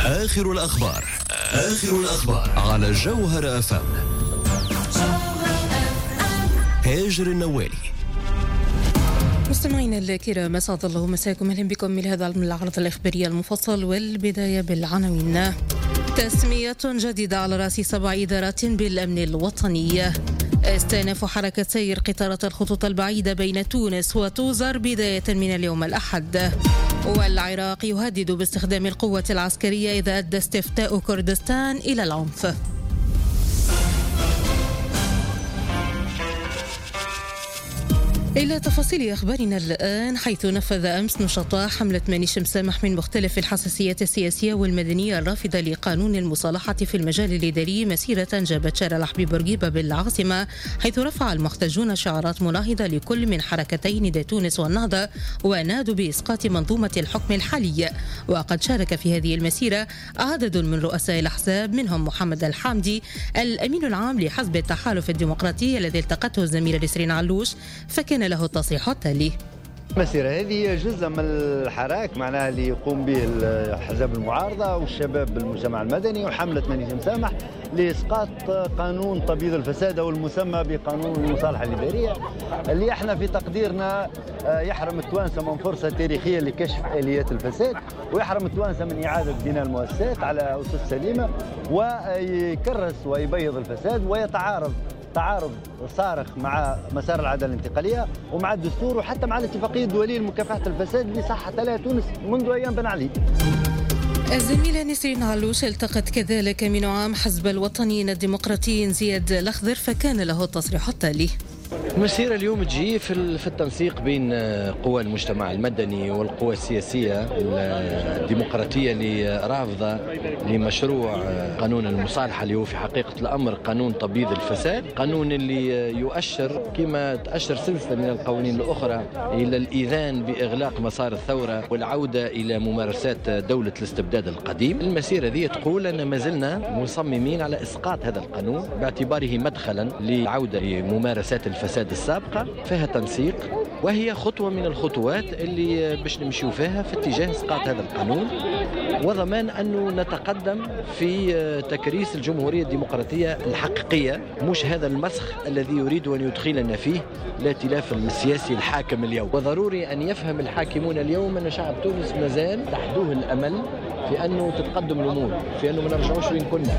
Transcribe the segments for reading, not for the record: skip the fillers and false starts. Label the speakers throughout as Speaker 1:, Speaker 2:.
Speaker 1: آخر الأخبار على جوهر FM. هاجر النوالي.
Speaker 2: مستمعينا الكرام، اسعد الله مساكم، اهلا بكم من هذا العرض الاخباري المفصل، والبدايه بالعناوين. تسمية جديدة على رأس 7 إدارات بالأمن الوطني. استئناف حركة سير قطارات الخطوط البعيدة بين تونس وتوزر بداية من اليوم الأحد. والعراق يهدد باستخدام القوة العسكرية إذا أدى استفتاء كردستان إلى العنف. إلى تفاصيل أخبارنا الآن، حيث نفذ أمس نشطاء حملة مانيش مسامح من مختلف الحساسيات السياسية والمدنية الرافضة لقانون المصالحة في المجال الإداري مسيرة جابت شارع الحبيب بورقيبة بالعاصمة، حيث رفع المحتجون شعارات مناهضة لكل من حركتي نداء تونس والنهضة، ونادوا بإسقاط منظومة الحكم الحالي. وقد شارك في هذه المسيرة عدد من رؤساء الأحزاب، منهم محمد الحامدي الأمين العام لحزب التحالف الديمقراطي الذي التقته الزميلة نسرين علوش، فكان له التصريح التالي:
Speaker 3: المسيرة هذه جزء من الحراك معناها اللي يقوم به الأحزاب المعارضة والشباب بالمجتمع المدني، وحملة مانيش مسامح لإسقاط قانون تبييض الفساد أو المسمى بقانون المصالحة الإدارية، اللي احنا في تقديرنا يحرم التوانسة من فرصة تاريخية لكشف آليات الفساد، ويحرم التوانسة من إعادة بناء المؤسسات على أسس سليمة، ويكرس ويبيض الفساد، ويتعارض تعارض صارخ مع مسار العدالة الانتقالية ومع الدستور وحتى مع الاتفاقية الدولية لمكافحة الفساد اللي صحت عليها تونس منذ أيام بن علي.
Speaker 2: الزميلة نسرين علوش التقت كذلك من عام حزب الوطنيين الديمقراطيين زياد الأخضر، فكان له التصريح التالي:
Speaker 4: المسيرة اليوم تجي في التنسيق بين قوى المجتمع المدني والقوى السياسية الديمقراطية اللي رافضة لمشروع قانون المصالحة، اللي هو في حقيقة الأمر قانون تبييض الفساد، قانون اللي يؤشر كما تأشر سلسلة من القوانين الأخرى إلى الإذان بإغلاق مسار الثورة والعودة إلى ممارسات دولة الاستبداد القديم. المسيرة ذي تقول أن ما زلنا مصممين على إسقاط هذا القانون باعتباره مدخلا لعودة لممارسات الفساد السابقة، فيها تنسيق، وهي خطوة من الخطوات اللي باش نمشيو فيها في اتجاه اسقاط هذا القانون وضمان أنه نتقدم في تكريس الجمهورية الديمقراطية الحقيقية، مش هذا المسخ الذي يريد أن يدخلنا فيه الائتلاف السياسي الحاكم اليوم. وضروري أن يفهم الحاكمون اليوم أن شعب تونس مازال تحدوه الأمل في أنه تتقدم الأمور، في أنه ما نرجعوش وين كنا.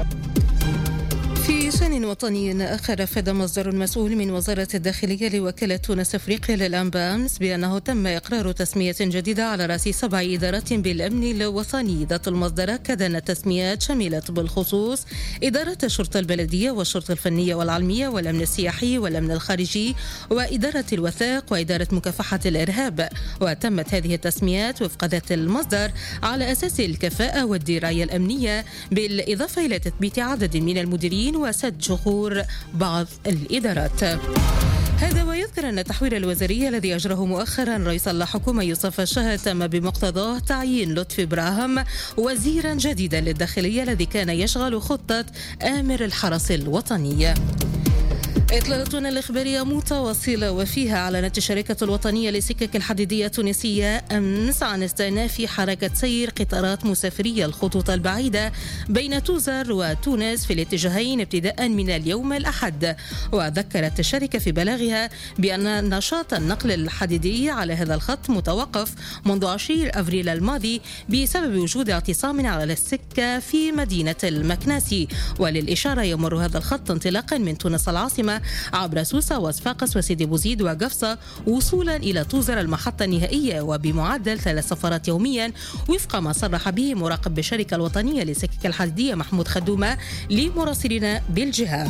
Speaker 2: في شأن وطني آخر، أفاد مصدر مسؤول من وزارة الداخلية لوكالة تونس أفريقيا للأنباء أمس بأنه تم إقرار تسمية جديدة على رأس 7 إدارات بالأمن الوطني. ذات المصدر أكد أن التسميات شملت بالخصوص إدارة الشرطة البلدية والشرطة الفنية والعلمية والأمن السياحي والأمن الخارجي وإدارة الوثائق وإدارة مكافحة الإرهاب. وتمت هذه التسميات وفق ذات المصدر على أساس الكفاءة والدراية الأمنية، بالإضافة إلى تثبيت عدد من المديرين وسد جذور بعض الإدارات. هذا ويذكر أن التحوير الوزاري الذي أجره مؤخرا رئيس الحكومة يوسف الشاه تم بمقتضاه تعيين لطفي براهم وزيرا جديدا للداخلية الذي كان يشغل خطة آمر الحرس الوطني. إطلالتنا الإخبارية متواصلة، وفيها أعلنت الشركة الوطنية للسكك الحديدية التونسية أمس عن استئناف حركة سير قطارات مسافري الخطوط البعيدة بين توزر وتونس في الاتجاهين ابتداء من اليوم الأحد. وذكرت الشركة في بلاغها بأن نشاط النقل الحديدي على هذا الخط متوقف منذ 20 أبريل الماضي بسبب وجود اعتصام على السكة في مدينة المكناسي. وللإشارة يمر هذا الخط انطلاقا من تونس العاصمة عبر سوسة وصفاقس وسيدي بوزيد وقفصة وصولا إلى توزر المحطة النهائية، وبمعدل 3 سفرات يوميا وفق ما صرح به مراقب بالشركة الوطنية للسكك الحديدية محمود خدومة لمراسلنا بالجهة.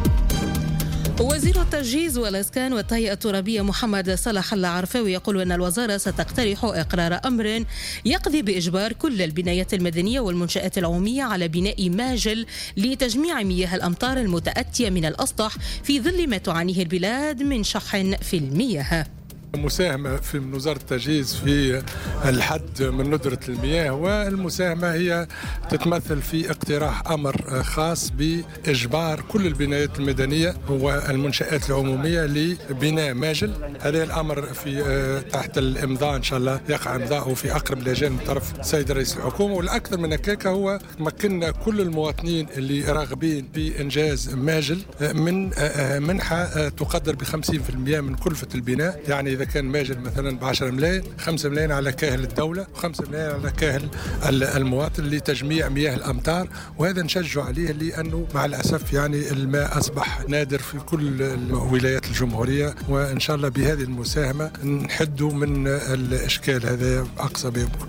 Speaker 2: وزير التجهيز والإسكان والتهيئة الترابية محمد صلاح العرفاوي يقول أن الوزارة ستقترح إقرار أمر يقضي بإجبار كل البنايات المدنية والمنشآت العمومية على بناء ماجل لتجميع مياه الأمطار المتأتية من الأسطح في ظل ما تعانيه البلاد من شح في المياه.
Speaker 5: مساهمة في وزارة التجهيز في الحد من ندرة المياه، والمساهمة هي تتمثل في اقتراح أمر خاص بإجبار كل البنايات المدنية والمنشآت العمومية لبناء ماجل. هذا الأمر في تحت الإمضاء إن شاء الله، يقع إمضاءه في أقرب لجان من طرف السيد رئيس الحكومة. والأكثر من هكاك هو مكننا كل المواطنين اللي راغبين في إنجاز ماجل من منحة تقدر ب50% من كلفة البناء. يعني إذا كان ماجل مثلا ب10 ملايين، 5 ملايين على كاهل الدولة و5 ملايين على كاهل المواطن لتجميع مياه الأمطار. وهذا نشجع عليه لأنه مع الأسف يعني الماء أصبح نادر في كل ولايات الجمهورية، وإن شاء الله بهذه المساهمة نحدوا من الإشكال هذا أقصى ما يمكن.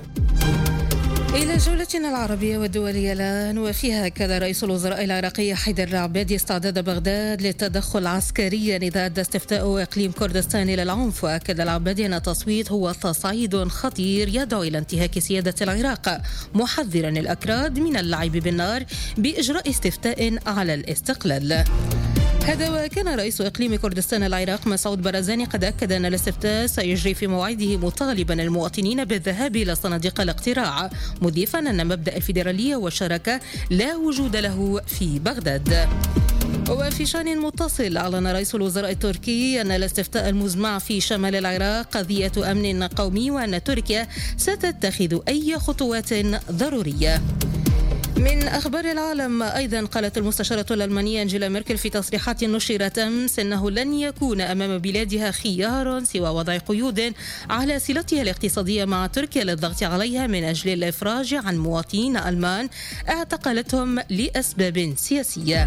Speaker 2: إلى جولتنا العربية والدولية الآن، وفيها أكد رئيس الوزراء العراقي حيدر العبادي استعداد بغداد للتدخل عسكريا إذا أدى استفتاء إقليم كردستان إلى العنف. وأكد العبادي أن التصويت هو تصعيد خطير يدعو إلى انتهاك سيادة العراق، محذرا الأكراد من اللعب بالنار بإجراء استفتاء على الاستقلال. هذا وكان رئيس إقليم كردستان العراق مسعود برزاني قد أكد أن الاستفتاء سيجري في موعده، مطالبا المواطنين بالذهاب إلى صناديق الاقتراع، مضيفا أن مبدأ الفيدرالية والشراكة لا وجود له في بغداد. وفي شأن متصل، أعلن رئيس الوزراء التركي أن الاستفتاء المزمع في شمال العراق قضية أمن قومي، وأن تركيا ستتخذ أي خطوات ضرورية. من أخبار العالم أيضا، قالت المستشارة الألمانية أنجيلا ميركل في تصريحات نشرت أمس أنه لن يكون أمام بلادها خيار سوى وضع قيود على صلتها الاقتصادية مع تركيا للضغط عليها من أجل الإفراج عن مواطنين ألمان اعتقلتهم لأسباب سياسية.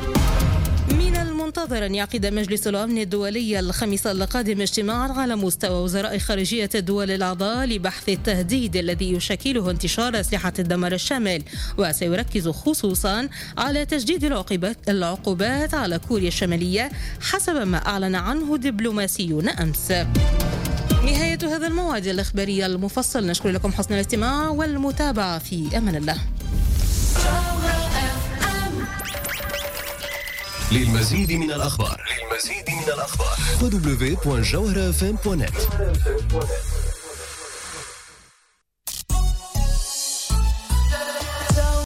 Speaker 2: من المنتظر أن يعقد مجلس الأمن الدولي الخميس القادم اجتماعا على مستوى وزراء خارجية الدول الأعضاء لبحث التهديد الذي يشكله انتشار أسلحة الدمار الشامل، وسيركز خصوصا على تجديد العقوبات على كوريا الشمالية حسب ما أعلن عنه دبلوماسيون أمس. نهاية هذا الموعد الإخباري المفصل، نشكر لكم حسن الاستماع والمتابعة، في أمان الله.
Speaker 1: للمزيد من الأخبار www.jawharafm.net